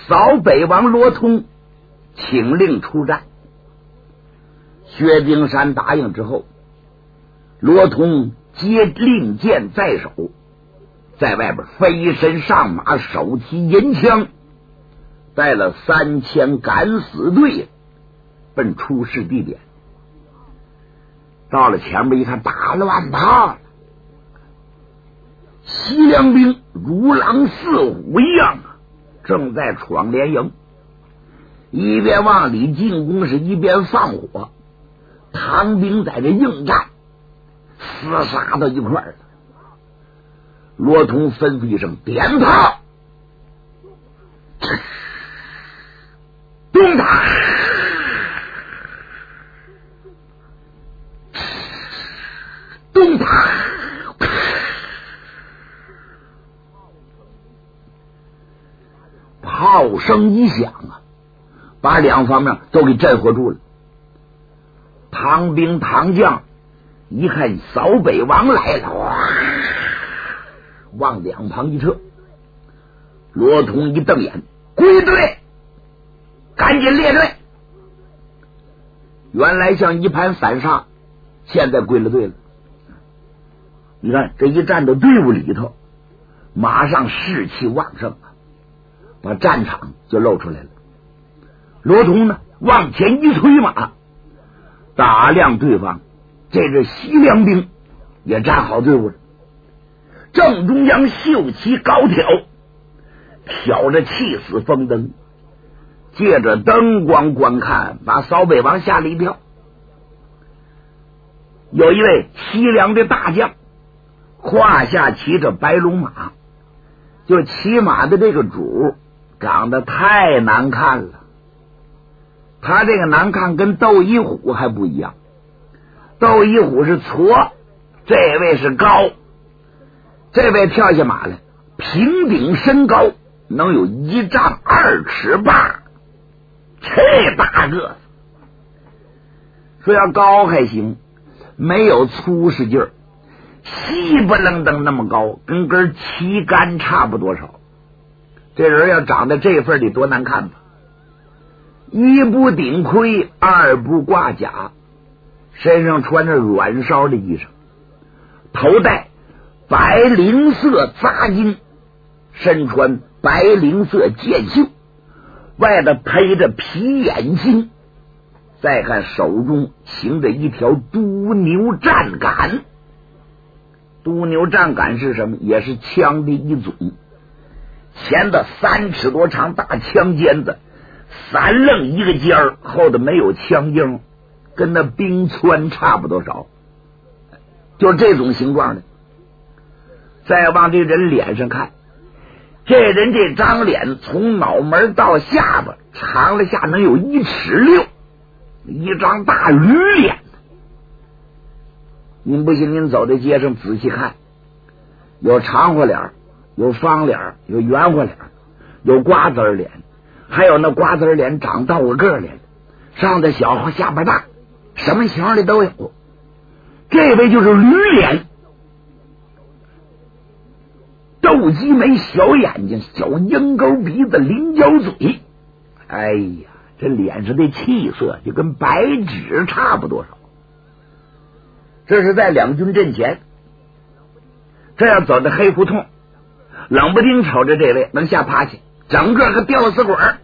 扫北王罗通请令出战。薛丁山答应之后，罗通接令箭在手，在外边飞身上马，手提银枪，带了3000敢死队奔出事地点。到了前面一看，大乱套了，西凉兵如狼似虎一样啊，正在闯连营，一边往里进攻，是一边放火。唐兵在这应战，厮杀到一块儿了。罗通吩咐一声点炮，动他，动他，炮声一响啊，把两方面都给震慑住了。唐兵唐将一看扫北王来了，哇，往两旁一撤。罗通一瞪眼，归队，赶紧列队。原来像一盘散沙，现在归了队了。你看这一站到队伍里头，马上士气旺盛啊，把战场就露出来了。罗通呢往前一催马，打量对方，这支西凉兵也站好队伍了。正中央秀旗高挑，挑着气死风灯，借着灯光观看，把扫北王吓了一跳。有一位西凉的大将，胯下骑着白龙马，就骑马的这个主长得太难看了。他这个难看跟窦一虎还不一样，窦一虎是矬，这位是高。这位跳下马来，平顶身高能有1丈2尺8，这大个子，说要高还行，没有粗实劲儿，稀不愣登那么高，跟根旗杆差不多少。这人要长在这份里多难看吧，一不顶盔，二不挂甲，身上穿着软烧的衣裳，头戴白绫色扎巾，身穿白绫色箭袖，外头配着皮眼睛，再看手中行着一条督牛战杆。督牛战杆是什么？也是枪的一种，前的3尺多长大枪尖子，3愣一个尖儿，后头没有枪缨，跟那冰川差不多少，就这种形状的。再往这人脸上看，这人这张脸从脑门到下巴长了下能有1尺6，一张大驴脸。您不信，您走在街上仔细看，有长活脸，有方脸，有圆活脸，有瓜子脸，还有那瓜子脸长倒个脸，上的小下巴大，什么形的都有。这位就是驴脸，斗鸡眉，小眼睛，小鹰钩鼻子，菱角嘴，哎呀，这脸上的气色就跟白纸差不多少。这是在两军阵前，这要走到黑胡同，冷不丁瞅着这位能吓趴下，整个个吊死鬼儿。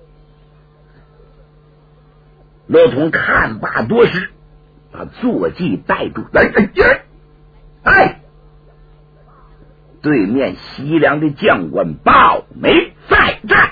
罗通看罢多时，把坐骑带住，哎，对面西凉的将官鲍眉再战。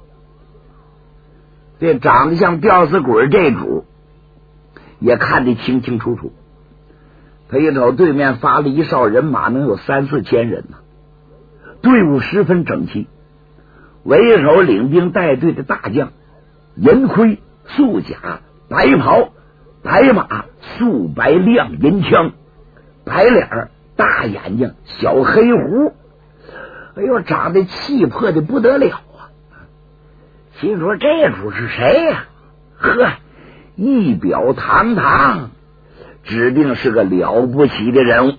这长得像吊死鬼这主也看得清清楚楚。他一瞅对面发了一哨人马，能有3、4千人呢，队伍十分整齐。为首领兵带队的大将，银盔素甲，白袍白马，素白亮银枪，白脸大眼睛，小黑胡，哎呦，长得气魄的不得了啊！心说这主是谁呀？呵，仪表堂堂，指定是个了不起的人物。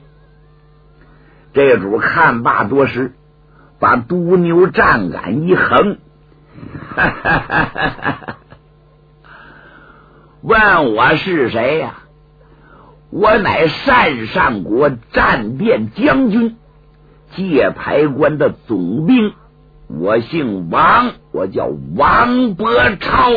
这主看罢多时，把督牛战杆一横， 问我是谁呀？我乃单善国战殿将军，界牌关的总兵，我姓王，我叫王伯超。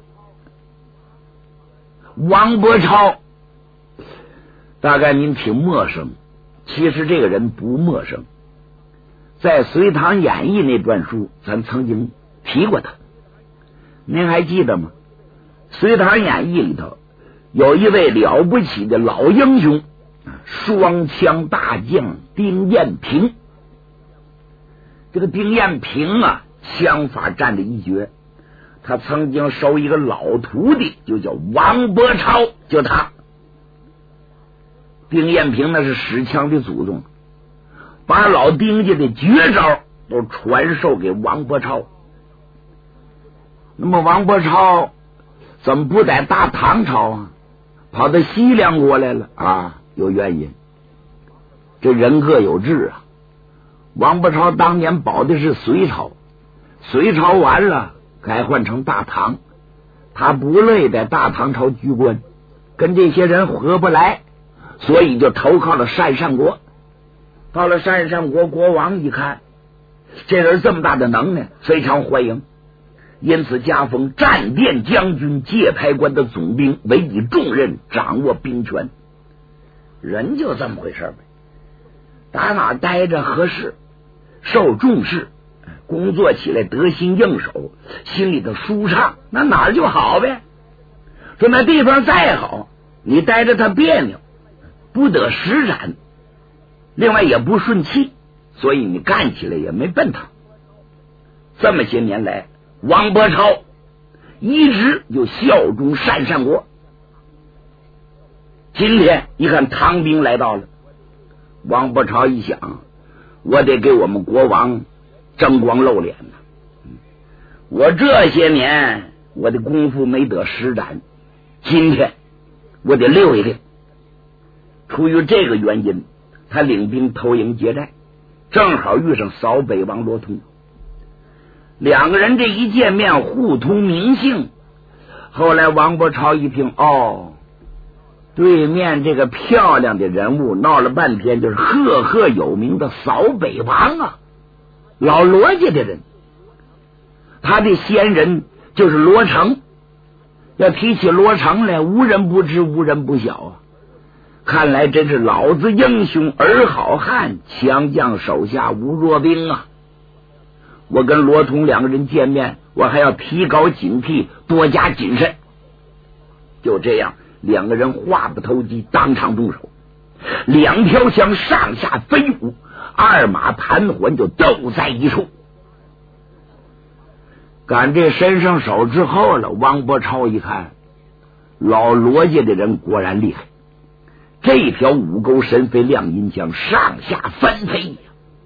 王伯超大概您挺陌生，其实这个人不陌生，在《隋唐演义》那段书咱曾经提过他，您还记得吗？《隋唐演义》里头有一位了不起的老英雄，双枪大将丁彦平。这个丁彦平啊，枪法占着一绝，他曾经收一个老徒弟，就叫王伯超，就他。丁彦平那是使枪的祖宗，把老丁家的绝招都传授给王伯超。那么王伯超怎么不在大唐朝啊，跑到西凉国来了啊？有原因，这人各有志啊。王伯超当年保的是隋朝，隋朝完了改换成大唐，他不乐意在大唐朝居官，跟这些人合不来，所以就投靠了单善国。到了单善国，国王一看这人这么大的能耐，非常欢迎，因此加封战殿将军、界牌关的总兵，委以重任，掌握兵权。人就这么回事呗，打哪待着合适，受重视，工作起来得心应手，心里头舒畅，那哪儿就好呗。说那地方再好，你待着他别扭，不得施展，另外也不顺气，所以你干起来也没奔头。这么些年来，王伯超一直就效忠单善国。今天一看唐兵来到了，王伯超一想，我得给我们国王争光露脸呢。我这些年我的功夫没得施展，今天我得溜一溜。出于这个原因，他领兵投营劫寨，正好遇上扫北王罗通。两个人这一见面，互通名姓。后来王伯超一听，哦，对面这个漂亮的人物闹了半天就是赫赫有名的扫北王啊，老罗家的人，他的先人就是罗成。要提起罗成来，无人不知，无人不晓啊。看来真是老子英雄儿好汉，强将手下无弱兵啊。我跟罗通两个人见面，我还要提高警惕，多加谨慎。就这样，两个人话不投机，当场动手，两条枪上下飞舞，二马盘桓，就斗在一处。赶这身上手之后了，王伯超一看，老罗家的人果然厉害，这条五钩神飞亮银枪上下翻飞，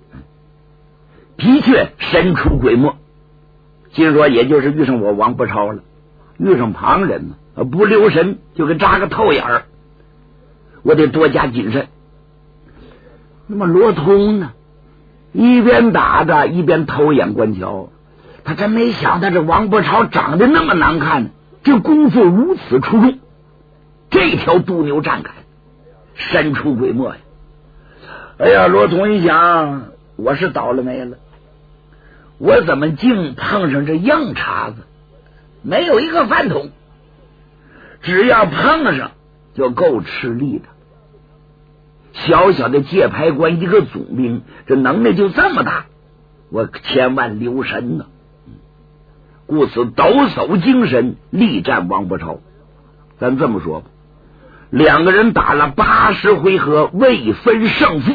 的确神出鬼没。心说也就是遇上我王伯超了，遇上旁人呢，不留神就给扎个透眼儿，我得多加谨慎。那么罗通呢，一边打着一边偷眼观瞧，他真没想到这王伯超长得那么难看，这功夫如此出众，这条渡牛战杆神出鬼没呀！哎呀，罗通一想，我是倒了霉了，我怎么竟碰上这硬茬子，没有一个饭桶，只要碰上就够吃力的。小小的界牌关一个总兵，这能耐就这么大，我千万留神呢。故此抖擞精神，力战王伯超。咱这么说吧，两个人打了80回合，未分胜负。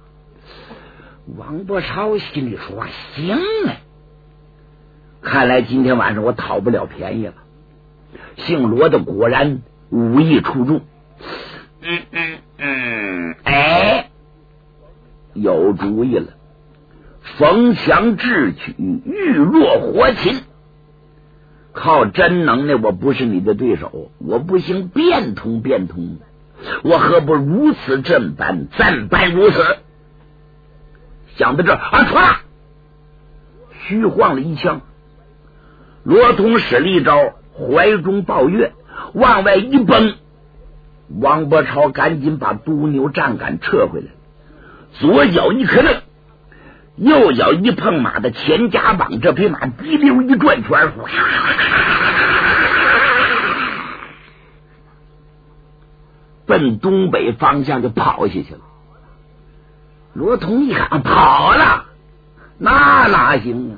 王伯超心里说，行啊，看来今天晚上我讨不了便宜了。姓罗的果然武艺出众。哎，有主意了，逢强智取，遇弱活擒。靠真能耐我不是你的对手，我不行变通变通，我何不如此这般如此。想到这儿啊，唰，虚晃了一枪， 罗通使了一招怀中抱月，往外一蹦，王伯超赶紧把独牛站杆撤回来，左脚一磕楞，右脚一碰马的前夹膀，这匹马滴溜一转圈，奔东北方向就跑下去了。罗通一看跑了，那哪行啊？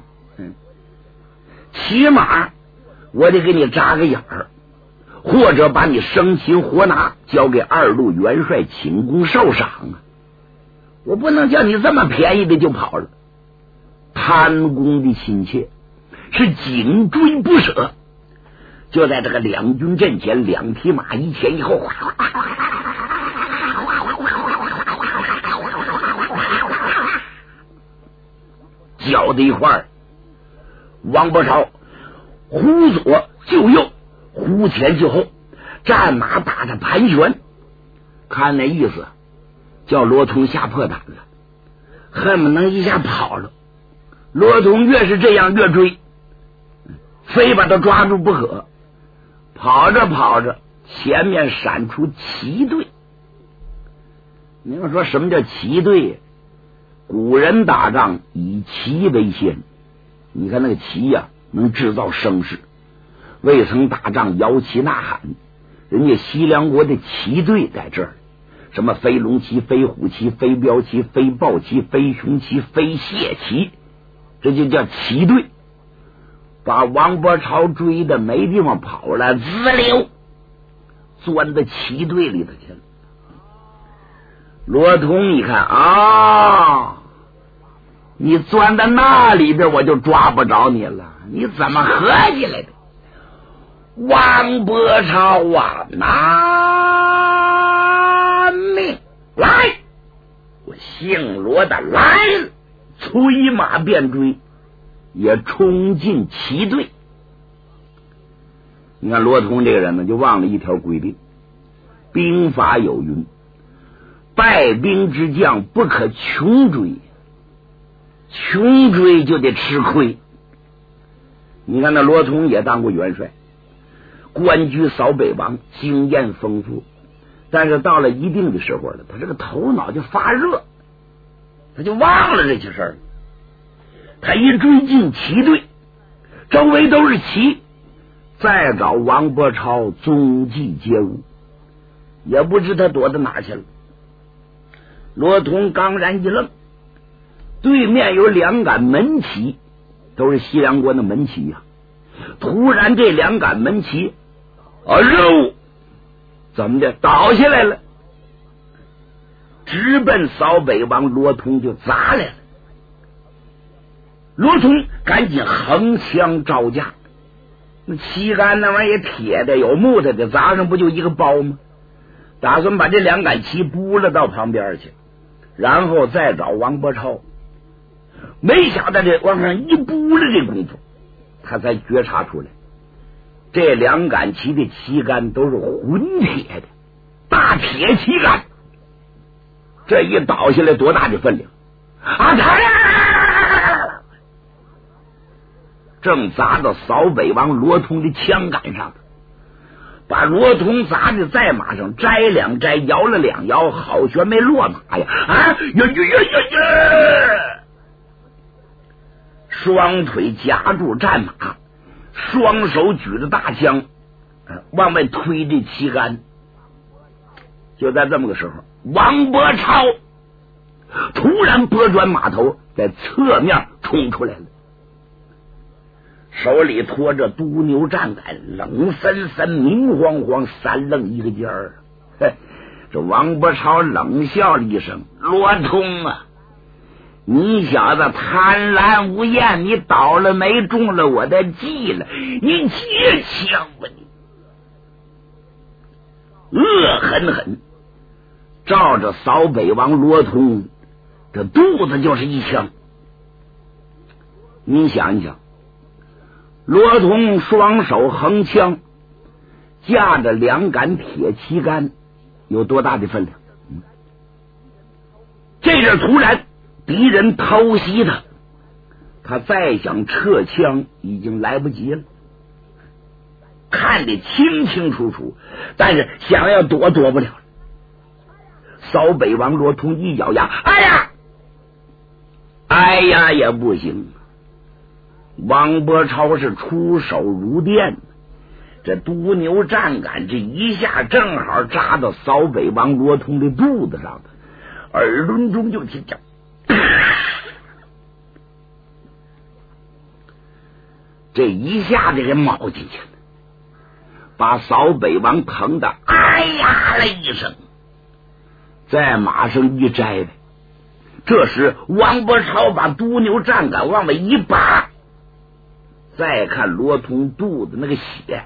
起码我得给你扎个眼儿，或者把你生擒活拿，交给二路元帅请功受赏啊！我不能叫你这么便宜的就跑了。贪功的心切是紧追不舍，就在这个两军阵前，两匹马一前一后，搅在一块儿。王伯超忽左就右，忽前就后，战马打着盘旋，看那意思叫罗通吓破胆了，恨不能一下跑了。罗通越是这样越追，非把他抓住不可。跑着跑着，前面闪出骑队。你要说什么叫骑队？古人打仗以骑为先，你看那个骑呀，能制造声势。未曾打仗摇旗呐喊，人家西凉国的骑队在这儿，什么飞龙旗、飞虎旗、飞镖旗、飞豹旗、飞熊旗、飞蟹旗，这就叫骑队。把王伯超追的没地方跑了，滋溜钻到骑队里头去了。罗通一看啊，你钻到那里边我就抓不着你了，你怎么合计来的？王伯超啊，拿命来！我姓罗的来了，催马便追，也冲进骑队。你看罗通这个人呢，就忘了一条规定，兵法有云：败兵之将不可穷追，穷追就得吃亏。你看那罗通也当过元帅，官居扫北王，经验丰富，但是到了一定的时候了，他这个头脑就发热，他就忘了这些事儿。他一追进骑队，周围都是骑，再找王伯超踪迹皆无，也不知他躲到哪去了。罗通刚然一愣，对面有两杆门旗，都是西凉国的门旗呀。突然这两杆门旗肉怎么的倒下来了，直奔扫北王罗通就砸来了。罗通赶紧横枪招架，那旗杆那玩意儿铁的有木头的，砸上不就一个包吗？打算把这两杆旗拨了到旁边去，然后再找王伯超。没想到这往上一拨了这功夫，他才觉察出来，这两杆旗的旗杆都是混铁的大铁旗杆，这一倒下来多大的分量啊！正砸到扫北王罗通的枪杆上，把罗通砸的在马上摘两摘，摇了两摇，好悬没落马呀！啊呀！双腿夹住战马，双手举着大枪，往外推这旗杆。就在这么个时候，王伯超突然拨转马头，在侧面冲出来了，手里拖着独牛战杆，冷森森明晃晃，三愣一个尖儿。这王伯超冷笑了一声：罗通啊，你小子贪婪无厌，你倒了霉，中了我的计了，你接枪吧你！恶狠狠照着扫北王罗通这肚子就是一枪。你想一想，罗通双手横枪，架着两杆铁旗杆，有多大的分量？这阵突然敌人偷袭他，他再想撤枪已经来不及了。 看得清清楚楚，但是想要躲不了了。扫北王罗通一咬牙，哎呀也不行。王伯超是出手如电，这毒牛战杆这一下正好扎到扫北王罗通的肚子上的，耳轮中就听见这一下子给冒进去了，把扫北王疼的哎呀了一声，在马上一摘呗。这时王伯超把毒牛战杆往外一拔，再看罗通肚子那个血，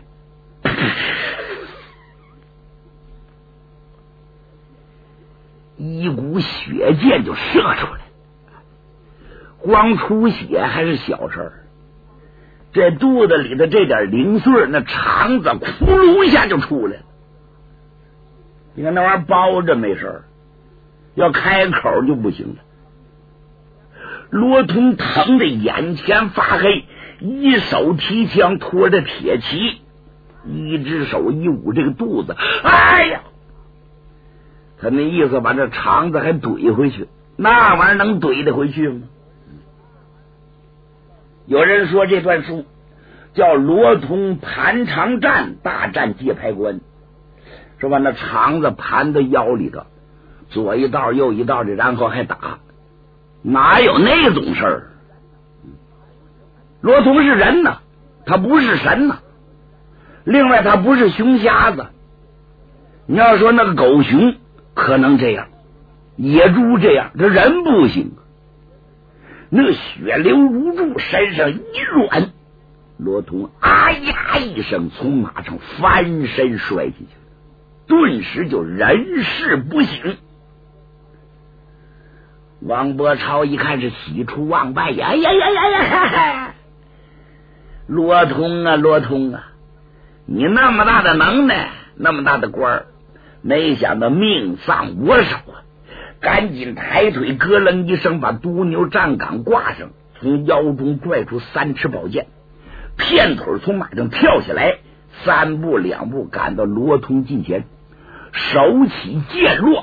一股血箭就射出来，光出血还是小事儿，这肚子里的这点零碎，那肠子咕噜一下就出来了。你看那玩意儿包着没事儿，要开口就不行了。罗通疼得眼前发黑，一手提枪拖着铁旗，一只手一捂这个肚子，哎呀，他那意思把这肠子还怼回去，那玩意儿能怼得回去吗？有人说这段书叫罗通盘肠战大战界牌关，是吧？那肠子盘在腰里头，左一道右一道的，然后还打，哪有那种事儿？罗通是人呢，他不是神呢。另外他不是熊瞎子，你要说那个狗熊可能这样，野猪这样，这人不行。那血流如注，身上一软，罗通啊呀一声从马上翻身摔进去，顿时就人事不省。王伯超一看是喜出望外呀，罗通啊罗通啊，你那么大的能耐，那么大的官儿，没想到命丧我手啊！赶紧抬腿咯楞一声把毒牛站岗挂上，从腰中拽出3尺宝剑，片腿从马上跳下来，3步2步赶到罗通近前，手起剑落，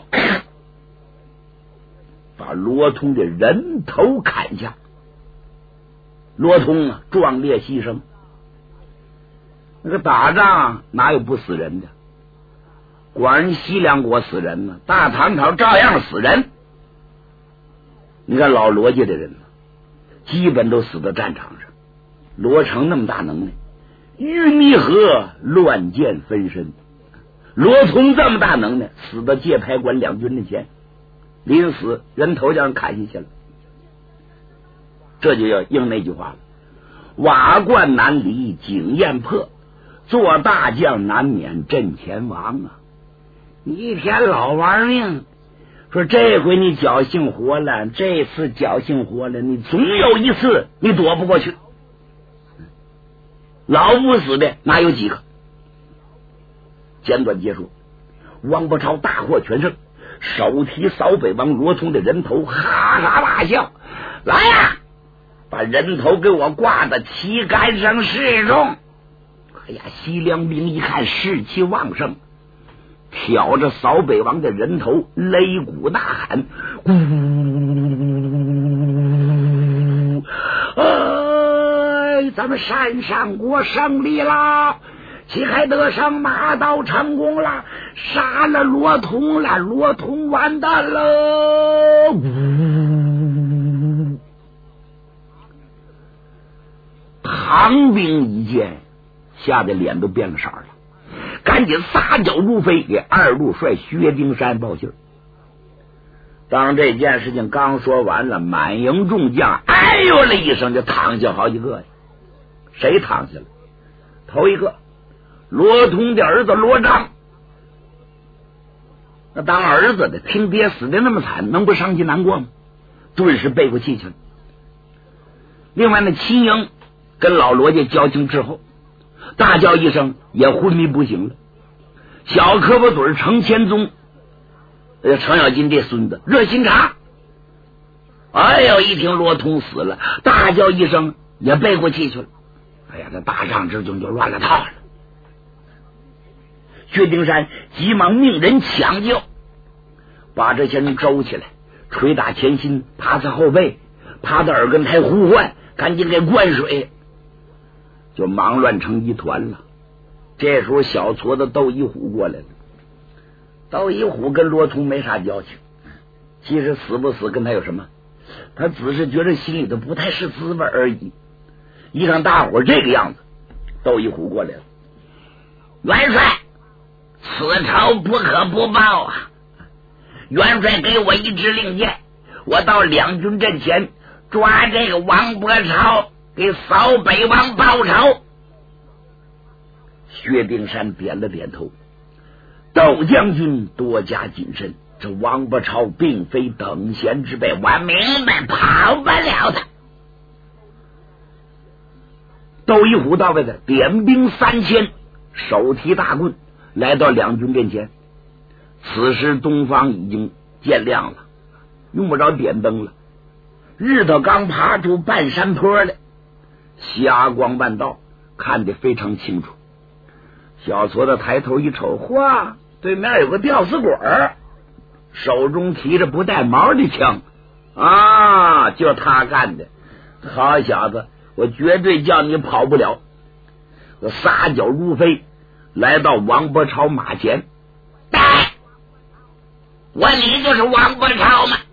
把罗通的人头砍下。罗通啊壮烈牺牲，那个打仗哪有不死人的？果然西凉国死人呢，大唐朝照样死人。你看老罗家的人呢，基本都死到战场上。罗成那么大能耐，淤泥河乱箭分身；罗通这么大能耐，死到界牌关两军的前，临死人头让人砍下去了。这就要应那句话了：瓦罐难离井砚破，做大将难免阵前亡啊！你一天老玩命，说这回你侥幸活了，这次侥幸活了，你总有一次你躲不过去。老不死的哪有几个？简短结束，王伯超大获全胜，手提扫北王罗通的人头，哈哈大笑：“来呀，把人头给我挂在旗杆上示众！”哎呀，西凉兵一看士气旺盛，挑着扫北王的人头，擂鼓大喊：“哎，咱们山上国胜利啦！旗开得胜，马到成功了，杀了罗通了，罗通完蛋了！”唐兵一见，吓得脸都变了色了，赶紧撒脚如飞，给二路帅薛丁山报信。当这件事情刚说完了，满营众将哎呦了一声就躺下好几个呀。谁躺下了？头一个罗通的儿子罗章。那当儿子的听爹死的那么惨，能不伤心难过吗？顿时背过气去了。另外那齐营跟老罗家交情之后，大叫一声也昏迷不醒了。小胳膊腿程千宗，程咬金这孙子热心肠，哎呦一听罗通死了，大叫一声也背过气去了。哎呀，这大仗之中就乱了套了。 薛丁山急忙命人抢救，把这些人周起来，捶打前心，趴在后背，趴在耳根台呼唤，赶紧给灌水，就忙乱成一团了。这时候小矬子窦一虎过来了。窦一虎跟罗通没啥交情，其实死不死跟他有什么，他只是觉得心里头不太是滋味而已。一看大伙这个样子，窦一虎过来了。元帅，此仇不可不报啊！元帅给我一支令箭，我到两军阵前抓这个王伯超，给扫北王报仇。薛丁山点了点头。窦将军多加谨慎，这王伯超并非等闲之辈，我明白，跑不了他。窦一虎到位的点兵3000，手提大棍来到两军阵前。此时东方已经渐亮了，用不着点灯了，日头刚爬出半山坡来，霞光万道，看得非常清楚。小矬子抬头一瞅，嚯，对面有个吊死鬼，手中提着不带毛的枪啊，就他干的。好小子，我绝对叫你跑不了。我撒脚如飞，来到王伯超马前。对，你就是王伯超吗？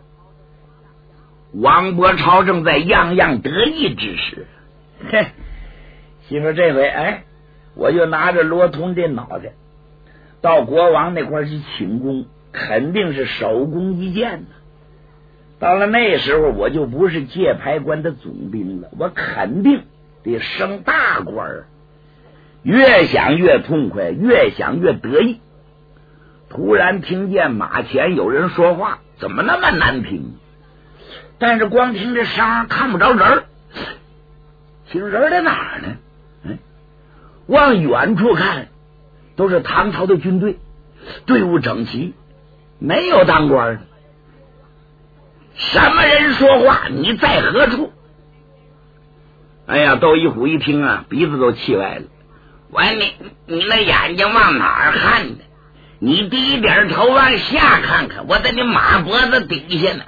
王伯超正在洋洋得意之时，嘿，媳妇这回我就拿着罗通这脑袋到国王那块去请功，肯定是首功一件呢。到了那时候，我就不是界牌关的总兵了，我肯定得升大官。越想越痛快，越想越得意。突然听见马前有人说话，怎么那么难听？但是光听这声看不着人，听人在哪儿呢？往远处看，都是唐朝的军队，队伍整齐，没有当官的。什么人说话？你在何处？哎呀，窦一虎一听啊，鼻子都气歪了。你那眼睛往哪儿看的？你低点头往下看看，我在你马脖子底下呢。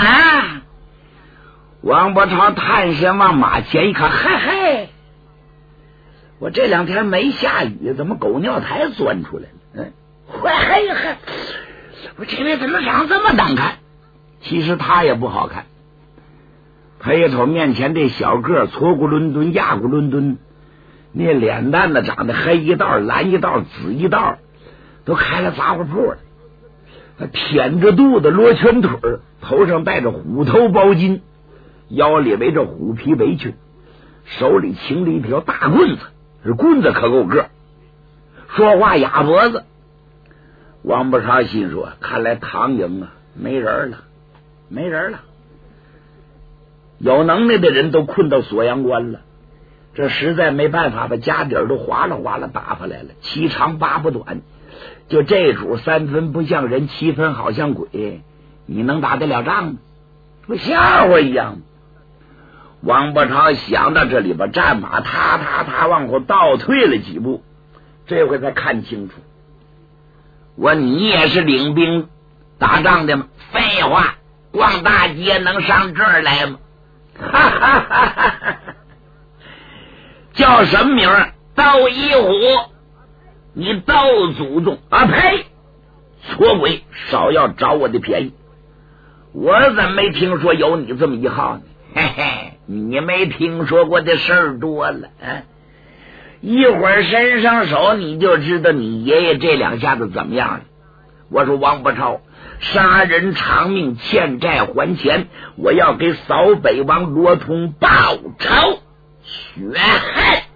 王伯超探身往马前一看，嘿，我这2天没下雨，怎么狗尿苔钻出来了？我这位怎么长这么难看？其实他也不好看。他一瞅面前这小个，矬骨伦敦，亚骨伦敦，那脸蛋子长得黑一道，蓝一道，紫一道，都开了杂货铺了。他腆着肚子，罗圈腿，头上戴着虎头包巾，腰里围着虎皮围裙，手里擎着一条大棍子，这棍子可够个，说话哑脖子。王伯超心说，看来唐营没人了，有能耐的人都困到锁阳关了，这实在没办法，把家底儿都哗啦哗啦打发来了。7长8不短，就这主3分不像人，7分好像鬼，你能打得了仗吗？不笑话一样。王伯超想到这里，把战马踏往后倒退了几步，这回才看清楚。你也是领兵打仗的吗？废话，逛大街能上这儿来吗？叫什么名儿？窦一虎，你窦祖宗啊！呸！错鬼，少要找我的便宜！我怎么没听说有你这么一号呢？你没听说过的事儿多了啊！一会儿伸上手，你就知道你爷爷这2下子怎么样了。我说王伯超，杀人偿命，欠债还钱，我要给扫北王罗通报仇雪恨。